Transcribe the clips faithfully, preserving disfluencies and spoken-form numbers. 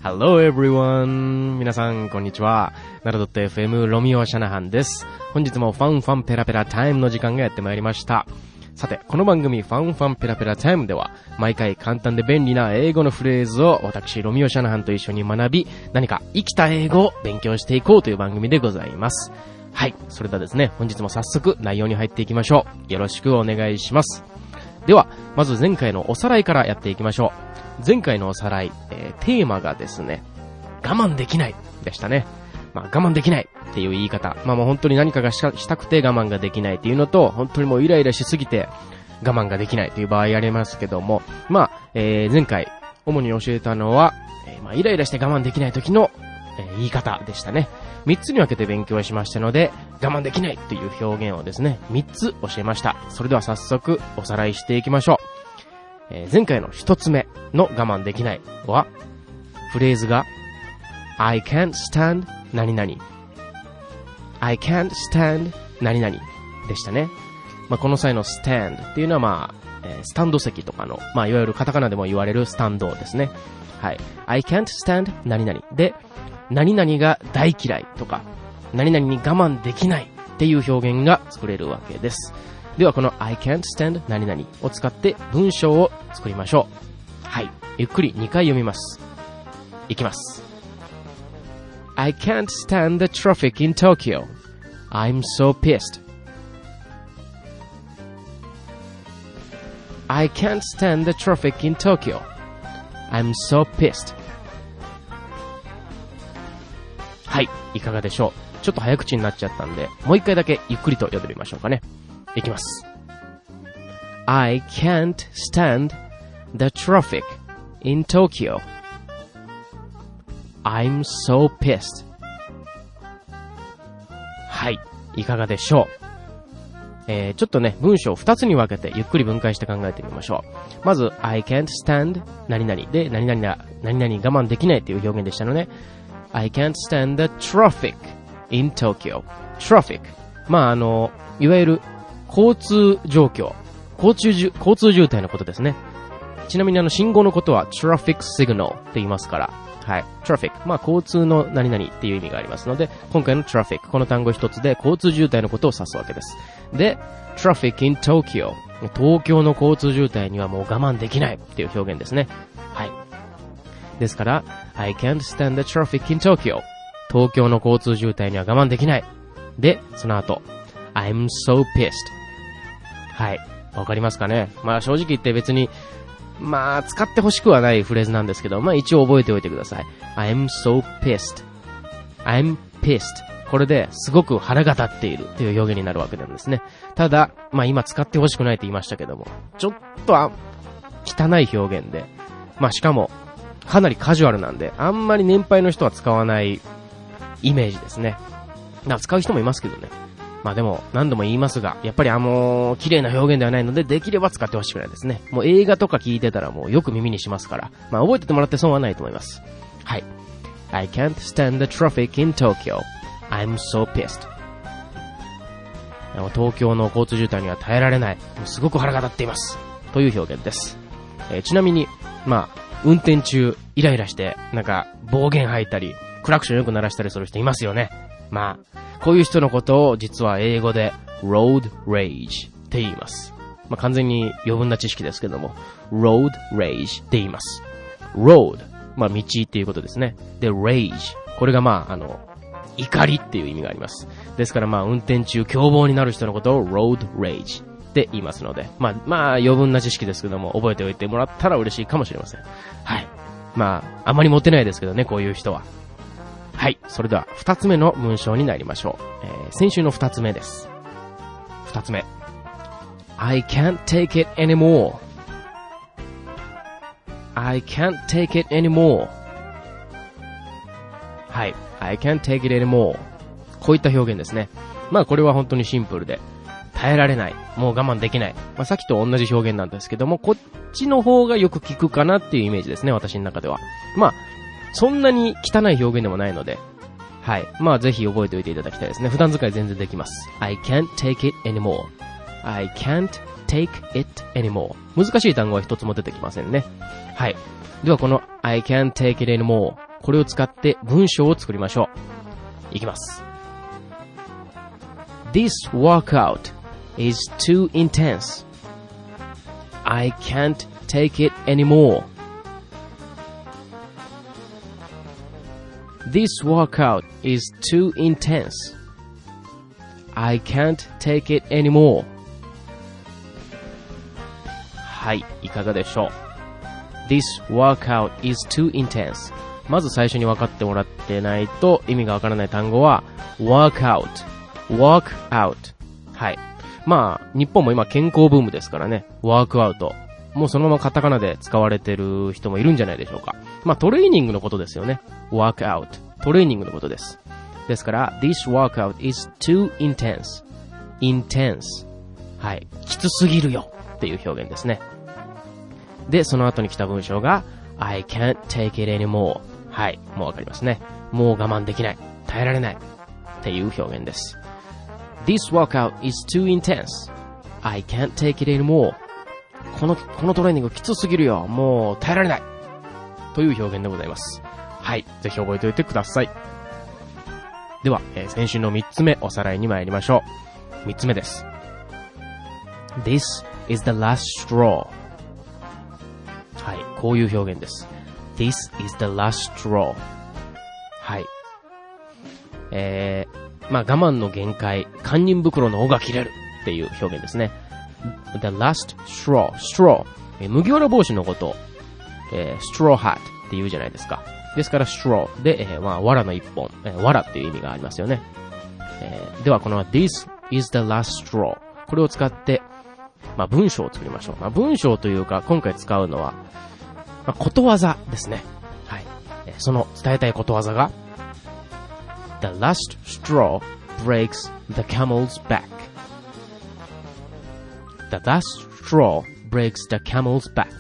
Hello everyone! 皆さん、こんにちは。ナルドット エフエム ロミオ・シャナハンです。本日もファンファンペラペラタイムの時間がやってまいりました。さて、この番組ファンファンペラペラタイムでは、毎回簡単で便利な英語のフレーズを私、ロミオ・シャナハンと一緒に学び、何か生きた英語を勉強していこうという番組でございます。はい。それではですね、本日も早速内容に入っていきましょう。よろしくお願いします。では、まず前回のおさらいからやっていきましょう。前回のおさらい、えー、テーマがですね、我慢できないでしたね。まあ我慢できないっていう言い方。まあもう本当に何かが し, したくて我慢ができないっていうのと、本当にもうイライラしすぎて我慢ができないという場合ありますけども、まあ、えー、前回主に教えたのは、えー、まあイライラして我慢できない時の、えー、言い方でしたね。三つに分けて勉強しましたので、我慢できないという表現をですね、三つ教えました。それでは早速おさらいしていきましょう。えー、前回の一つ目の我慢できないは、フレーズが I can't stand 何々 I can't stand 何々でしたね。まあ、この際の stand っていうのはまあ、えー、スタンド席とかの、まあ、いわゆるカタカナでも言われるスタンドですね。はい。I can't stand 何々で、何々が大嫌いとか、何々に我慢できないっていう表現が作れるわけです。ではこの I can't stand 何々を使って文章を作りましょう。はい。ゆっくりにかい読みます。いきます。I can't stand the traffic in Tokyo. I'm so pissed. I can't stand the traffic in Tokyo. I'm so pissed. はい。いかがでしょう。ちょっと早口になっちゃったんで、もう一回だけゆっくりと読んでみましょうかね。いきます。I can't stand the traffic in Tokyo. I'm so pissed. はい。いかがでしょう。えー、ちょっとね、文章を二つに分けてゆっくり分解して考えてみましょう。まず、I can't stand 何々で、何々だ、何々我慢できないという表現でしたので、I can't stand the traffic in Tokyo. Traffic. まあ、あの、いわゆる交通状況、交通じゅ、交通渋滞のことですね。ちなみにあの、信号のことは traffic signal って言いますから、はい。traffic。まあ、交通の何々っていう意味がありますので、今回の traffic。この単語一つで交通渋滞のことを指すわけです。で、traffic in Tokyo。東京の交通渋滞にはもう我慢できないっていう表現ですね。はい。ですから、I can't stand the traffic in Tokyo。東京の交通渋滞には我慢できない。で、その後、I'm so pissed。はい。わかりますかね。まあ正直言って別に、まあ使ってほしくはないフレーズなんですけど、まあ一応覚えておいてください。I'm so pissed. I'm pissed. これですごく腹が立っているという表現になるわけなんですね。ただ、まあ今使ってほしくないと言いましたけども、ちょっとあ汚い表現で、まあしかもかなりカジュアルなんで、あんまり年配の人は使わないイメージですね。まあ使う人もいますけどね。まあでも何度も言いますが、やっぱりあの綺麗な表現ではないので、できれば使ってほしくないですね。もう映画とか聞いてたらもうよく耳にしますから、まあ覚えててもらって損はないと思います。はい。I can't stand the traffic in Tokyo. I'm so pissed. 東京の交通渋滞には耐えられない。すごく腹が立っています。という表現です。えー、ちなみに、まあ運転中イライラしてなんか暴言吐いたり、クラクションよく鳴らしたりする人いますよね。まあこういう人のことを実は英語で road rage って言います。まあ、完全に余分な知識ですけども road rage って言います。road まあ道っていうことですね。で rage これがまああの怒りっていう意味があります。ですからまあ運転中凶暴になる人のことを road rage って言いますので、まあまあ余分な知識ですけども覚えておいてもらったら嬉しいかもしれません。はい。まああまりモテないですけどね、こういう人は。はい。それでは、二つ目の文章になりましょう。えー、先週の二つ目です。二つ目。I can't take it anymore. I can't take it anymore. はい。I can't take it anymore. こういった表現ですね。まあ、これは本当にシンプルで、耐えられない。もう我慢できない。まあ、さっきと同じ表現なんですけども、こっちの方がよく聞くかなっていうイメージですね、私の中では。まあ、そんなに汚い表現でもないので、はい。まあぜひ覚えておいていただきたいですね。普段使い全然できます。I can't take it anymore. I can't take it anymore. 難しい単語は一つも出てきませんね。はい。ではこの I can't take it anymore これを使って文章を作りましょう。いきます。This workout is too intense. I can't take it anymore. This workout is too intense. I can't take it anymore. はい、いかがでしょう。This workout is too intense. まず最初に分かってもらってないと意味がわからない単語は workout。workout。はい。まあ、日本も今健康ブームですからね。workout。もうそのままカタカナで使われてる人もいるんじゃないでしょうか。まあ、トレーニングのことですよね。workout。トレーニングのことです。ですから、this workout is too intense. intense。はい。きつすぎるよっていう表現ですね。で、その後に来た文章が I can't take it anymore。はい。もうわかりますね。もう我慢できない。耐えられない。っていう表現です。This workout is too intense. I can't take it anymore. この、このトレーニングきつすぎるよ。もう耐えられない。という表現でございます。はい。ぜひ覚えておいてください。では、えー、先週の三つ目おさらいに参りましょう。三つ目です。This is the last straw. はい。こういう表現です。This is the last straw. はい。えー、まあ我慢の限界、堪忍袋の尾が切れるっていう表現ですね。The last straw. straw。えー、麦わら帽子のことを、えー、straw hat って言うじゃないですか。ですから straw で、えー、まあ藁の一本、えー、藁っていう意味がありますよね。えー、ではこの This is the last straw。これを使って、まあ文章を作りましょう。まあ文章というか今回使うのは、まあ、ことわざですね。はい。えー、その伝えたいことわざがThe last straw breaks the camel's back. The last straw breaks the camel's back.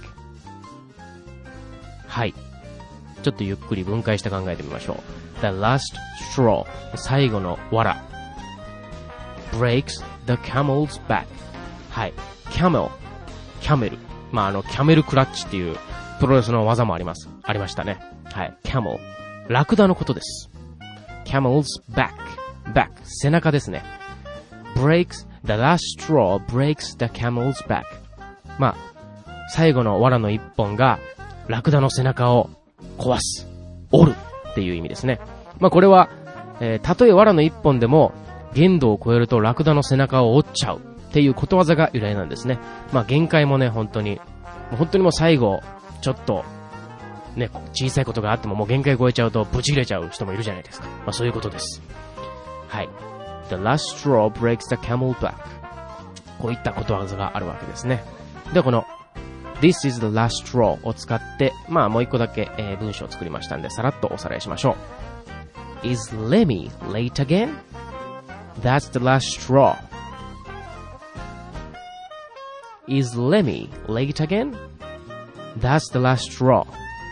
はい。ちょっとゆっくり分解して考えてみましょう。The last straw 最後の藁 breaks the camel's back. はい。camel キャメル。まあ、あの、キャメルクラッチっていうプロレスの技もあります。ありましたね。はい。camel ラクダのことです。camel's back. back 背中ですね。breaks, the last straw breaks the camel's back. まあ、最後の藁の一本がラクダの背中を壊す。折るっていう意味ですね。まあこれは、えー、たとえ藁の一本でも限度を超えるとラクダの背中を折っちゃうっていうことわざが由来なんですね。まあ限界もね、本当に、本当にもう最後、ちょっと、ね、小さいことがあってももう限界超えちゃうとブチ切れちゃう人もいるじゃないですか。まあそういうことです。はい。The last straw breaks the camel back. こういったことわざがあるわけですね。ではこのThis is the last straw を使って、まあもう一個だけ、えー、文章を作りましたんで、さらっとおさらいしましょう。Is Lemmy late again? That's the last straw. Is Lemmy late again? That's the last straw.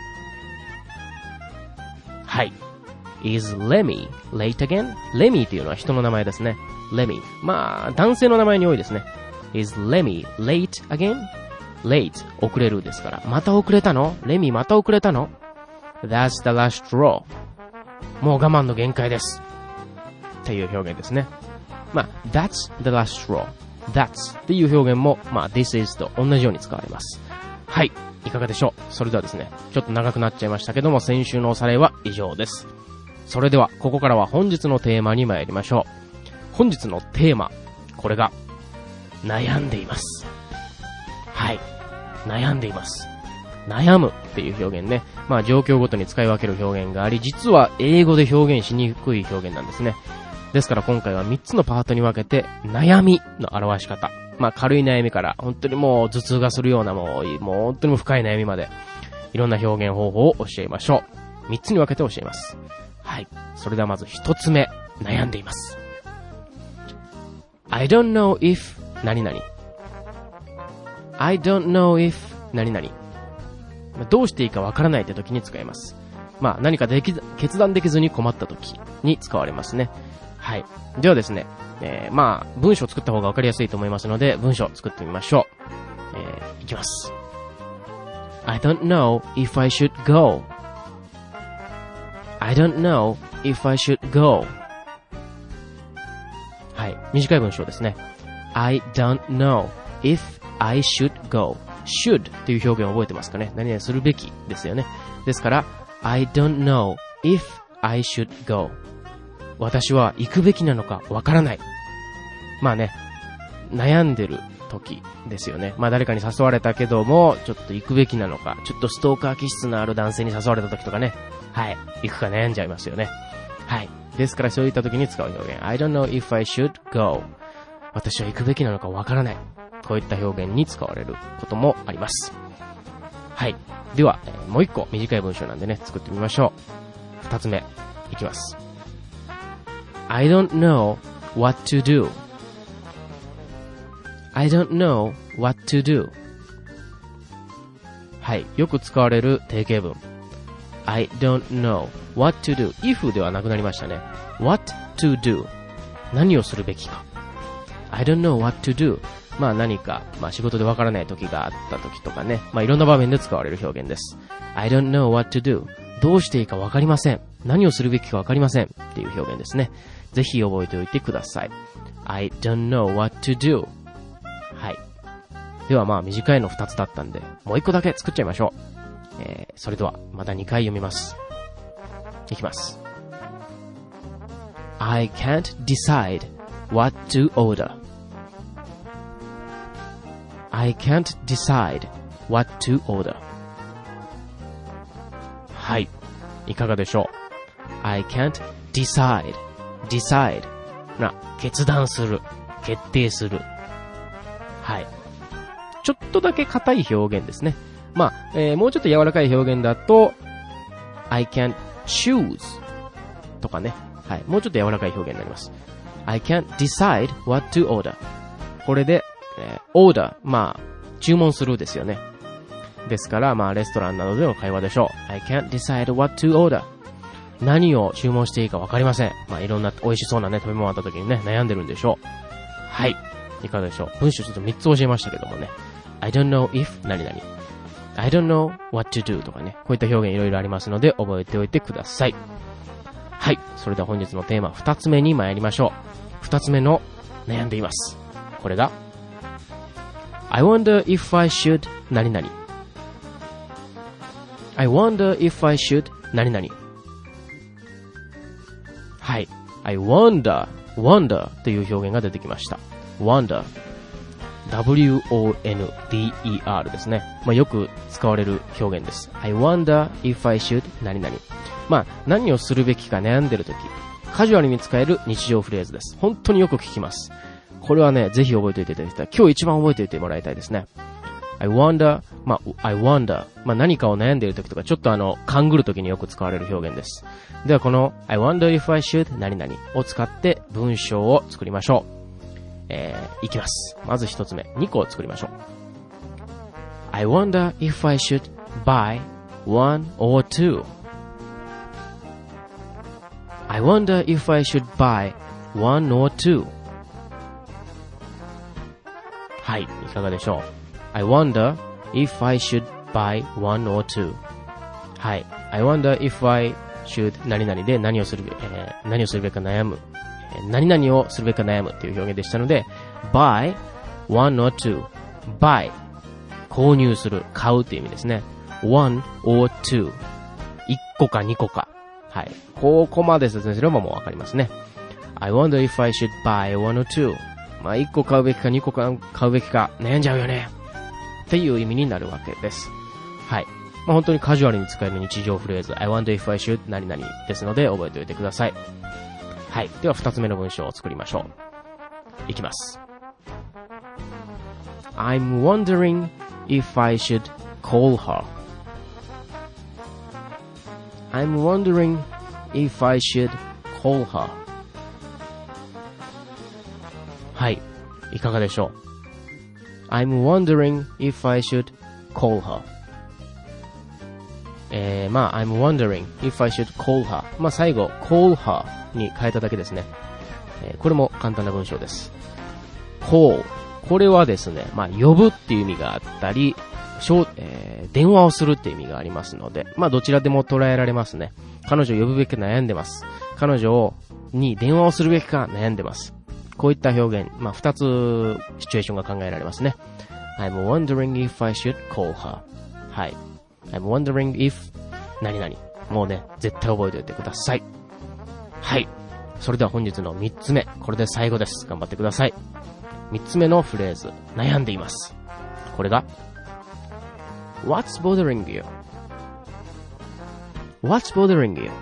はい。Is Lemmy late again? レミーというのは人の名前ですね。レミー。まあ、男性の名前に多いですね。Is Lemmy late again?late 遅れるですから、また遅れたの？レミまた遅れたの？ That's the last straw. もう我慢の限界ですっていう表現ですね。まあ That's the last straw. That's っていう表現もまあ This is と同じように使われます。はい、いかがでしょう。それではですね、ちょっと長くなっちゃいましたけども、先週のおさらいは以上です。それではここからは本日のテーマに参りましょう。本日のテーマ、これが悩んでいます。はい。悩んでいます。悩むっていう表現ね。まあ状況ごとに使い分ける表現があり、実は英語で表現しにくい表現なんですね。ですから今回はみっつのパートに分けて、悩みの表し方。まあ軽い悩みから、本当にもう頭痛がするようなもう、もう本当にも深い悩みまで、いろんな表現方法を教えましょう。みっつに分けて教えます。はい。それではまずひとつめ、悩んでいます。I don't know if 何々。I don't know if 何々。どうしていいかわからないって時に使います。まあ何かでき決断できずに困った時に使われますね。はい。ではですね、えー、まあ文章を作った方がわかりやすいと思いますので文章を作ってみましょう。えー、いきます。I don't know if I should go. I don't know if I should go. はい。短い文章ですね。I don't know if I should go. should という表現を覚えてますかね。何々するべきですよね。ですから、I don't know if I should go. 私は行くべきなのかわからない。まあね、悩んでる時ですよね。まあ誰かに誘われたけども、ちょっと行くべきなのか、ちょっとストーカー気質のある男性に誘われた時とかね。はい。行くか悩んじゃいますよね。はい。ですからそういった時に使う表現。I don't know if I should go. 私は行くべきなのかわからない。こういった表現に使われることもあります。はい。では、えー、もう一個短い文章なんでね、作ってみましょう。二つ目、いきます。I don't know what to do.I don't know what to do. はい。よく使われる定型文。I don't know what to do. if ではなくなりましたね。what to do. 何をするべきか。I don't know what to do. まあ何か、まあ仕事でわからない時があった時とかね。まあいろんな場面で使われる表現です。I don't know what to do. どうしていいかわかりません。何をするべきかわかりません。っていう表現ですね。ぜひ覚えておいてください。I don't know what to do.はい。ではまあ短いの二つだったんで、もう一個だけ作っちゃいましょう。えー、それではまた二回読みます。いきます。I can't decide what to order. I can't decide what to order. はい。いかがでしょう？ I can't decide. decide な、決断する。決定する。はい。ちょっとだけ硬い表現ですね。まあ、えー、もうちょっと柔らかい表現だと、I can't choose とかね。はい。もうちょっと柔らかい表現になります。I can't decide what to order. これで、えー、order、まあ、注文するですよね。ですから、まあ、レストランなどでの会話でしょう。I can't decide what to order. 何を注文していいかわかりません。まあ、いろんな美味しそうなね、食べ物あった時にね、悩んでるんでしょう。はい。いかがでしょう。文章ちょっとみっつ教えましたけどもね。I don't know if 何々。I don't know what to do とかね。こういった表現いろいろありますので覚えておいてください。はい。それでは本日のテーマふたつめに参りましょう。ふたつめの悩んでいます。これが I wonder if I should 何々。I wonder if I should 何々。はい。I wonder, wonder という表現が出てきました。wonder。ダブリューオーエヌディーイーアール ですね。まあ、よく使われる表現です。I wonder if I should 何々。まあ、何をするべきか悩んでるとき、カジュアルに使える日常フレーズです。本当によく聞きます。これはね、ぜひ覚えておいていただきたい。今日一番覚えておいてもらいたいですね。I wonder, まあ、I wonder、まあ、何かを悩んでいるときとか、ちょっとあの、勘ぐるときによく使われる表現です。では、この I wonder if I should 何々を使って文章を作りましょう。えー、いきます。まず一つ目、にこを作りましょう。I wonder if I should buy one or two. I wonder if I should buy one or two. はい、いかがでしょう。I wonder if I should buy one or two. はい、I wonder if I should 何々で何をするべ、えー、何をするべきか悩む。何々をするべきか悩むっていう表現でしたので、buy one or two。buy 購入する、買うっていう意味ですね。one or two。一個か二個か。はい。ここまで説明すればもうわかりますね。I wonder if I should buy one or two。まあ一個買うべきか二個買うべきか悩んじゃうよね。っていう意味になるわけです。はい。まあ本当にカジュアルに使える日常フレーズ。I wonder if I should 何々ですので覚えておいてください。はい。では二つ目の文章を作りましょう。いきます。I'm wondering if I should call her. I'm wondering if I should call her. はい。いかがでしょう。I'm wondering if I should call her. えー、まあ、I'm wondering if I should call her. まあ、最後、call her に変えただけですね。えー、これも簡単な文章です。call。これはですね、まあ、呼ぶっていう意味があったり、えー、電話をするっていう意味がありますので、まあどちらでも捉えられますね。彼女を呼ぶべきか悩んでます。彼女をに電話をするべきか悩んでます。こういった表現、まあ二つシチュエーションが考えられますね。I'm wondering if I should call her. はい。I'm wondering if 何々。もうね、絶対覚えておいてください。はい。それでは本日の三つ目。これで最後です。頑張ってください。三つ目のフレーズ。悩んでいます。これが What's bothering you? What's bothering you?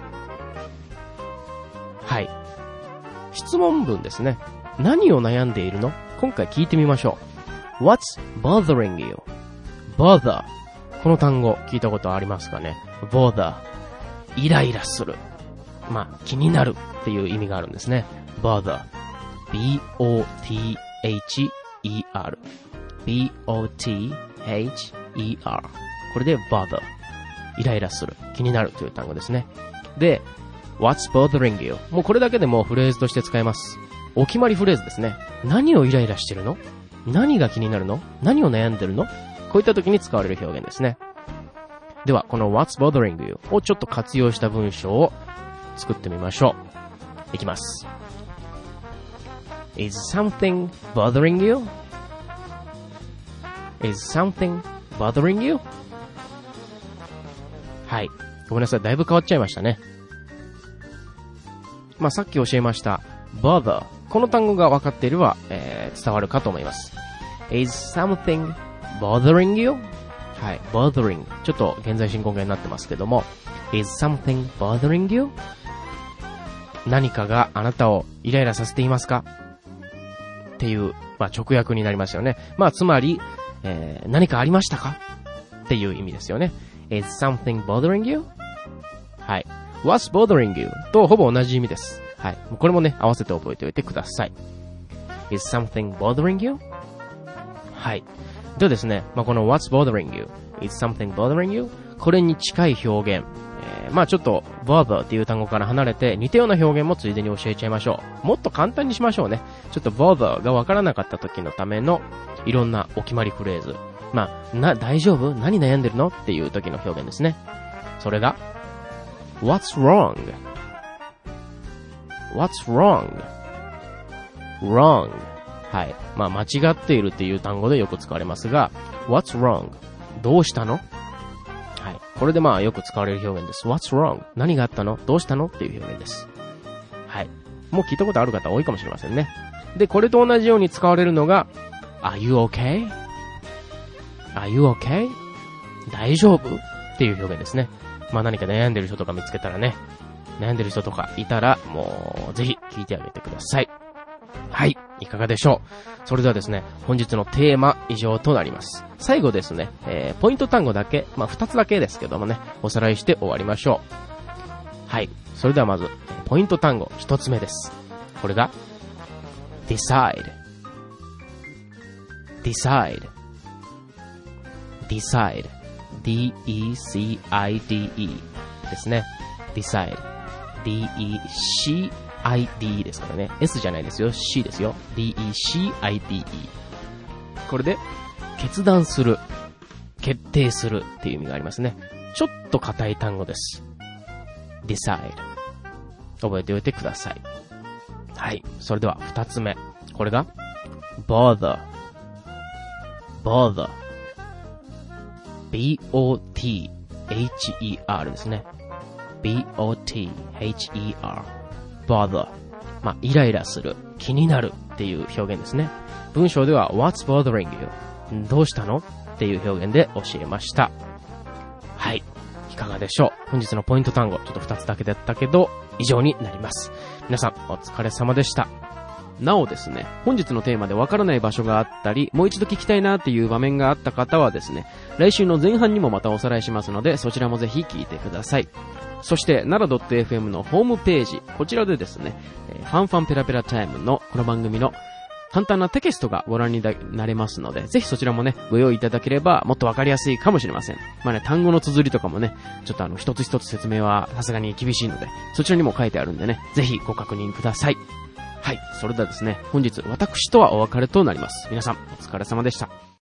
はい。質問文ですね。何を悩んでいるの？今回聞いてみましょう。What's bothering you? Bother。この単語聞いたことありますかね？ Bother。イライラする。まあ、気になるっていう意味があるんですね。Bother。B O T H E R。B O T H E R。これで bother。イライラする。気になるという単語ですね。で、What's bothering you? もうこれだけでもフレーズとして使えます。お決まりフレーズですね。何をイライラしてるの？何が気になるの？何を悩んでるの？こういった時に使われる表現ですね。では、この What's bothering you? をちょっと活用した文章を作ってみましょう。いきます。Is something bothering you? Is something bothering you? はい。ごめんなさい。だいぶ変わっちゃいましたね。まあ、さっき教えました bother。この単語が分かっていれば、えー、伝わるかと思います。Is something bothering you? はい。bothering。ちょっと現在進行形になってますけども、Is something bothering you? 何かがあなたをイライラさせていますか？っていう、まあ、直訳になりますよね。まあ、つまり、えー、何かありましたか？っていう意味ですよね。Is something bothering you? はい。What's bothering you? とほぼ同じ意味です。はい。これもね、合わせて覚えておいてください。Is something bothering you? はい。ではですね、まあ、この What's bothering you? Is something bothering you? これに近い表現。えー、まあちょっと bother っていう単語から離れて似たような表現もついでに教えちゃいましょう。もっと簡単にしましょうね。ちょっと bother がわからなかった時のためのいろんなお決まりフレーズ。まあ、な、大丈夫？何悩んでるの？っていう時の表現ですね。それが What's wrong? What's wrong? Wrong. はい。まあ間違っているっていう単語でよく使われますが、What's wrong? どうしたの？はい。これでまあよく使われる表現です。What's wrong? 何があったの？どうしたの？っていう表現です。はい。もう聞いたことある方多いかもしれませんね。で、これと同じように使われるのが、Are you okay? Are you okay? 大丈夫？っていう表現ですね。まあ何か悩んでる人とか見つけたらね、悩んでる人とかいたら、もうぜひ聞いてあげてください。はい。いかがでしょう？それではですね、本日のテーマ以上となります。最後ですね、えー、ポイント単語だけ、まあ二つだけですけどもね、おさらいして終わりましょう。はい。それではまず、ポイント単語一つ目です。これが、decide。decide。decide。D E C I D E ですね。decide。D E C I D E ですからね。S じゃないですよ。C ですよ。D E C I D E。これで、決断する。決定するっていう意味がありますね。ちょっと硬い単語です。decide。覚えておいてください。はい。それでは二つ目。これが、bother。bother。B O T H E R ですね。B O T H E R。bother。まあ、イライラする、気になるっていう表現ですね。文章では What's bothering you? どうしたの？っていう表現で教えました。はい。いかがでしょう？本日のポイント単語、ちょっと二つだけだったけど、以上になります。皆さん、お疲れ様でした。なおですね、本日のテーマでわからない場所があったり、もう一度聞きたいなっていう場面があった方はですね、来週の前半にもまたおさらいしますので、そちらもぜひ聞いてください。そして、奈良 .fm のホームページ、こちらでですね、ファンファンペラペラタイムのこの番組の簡単なテキストがご覧になれますので、ぜひそちらもね、ご用意いただければもっとわかりやすいかもしれません。まあね、単語の綴りとかもね、ちょっとあの、一つ一つ説明はさすがに厳しいので、そちらにも書いてあるんでね、ぜひご確認ください。はい、それではですね、本日私とはお別れとなります。皆さん、お疲れ様でした。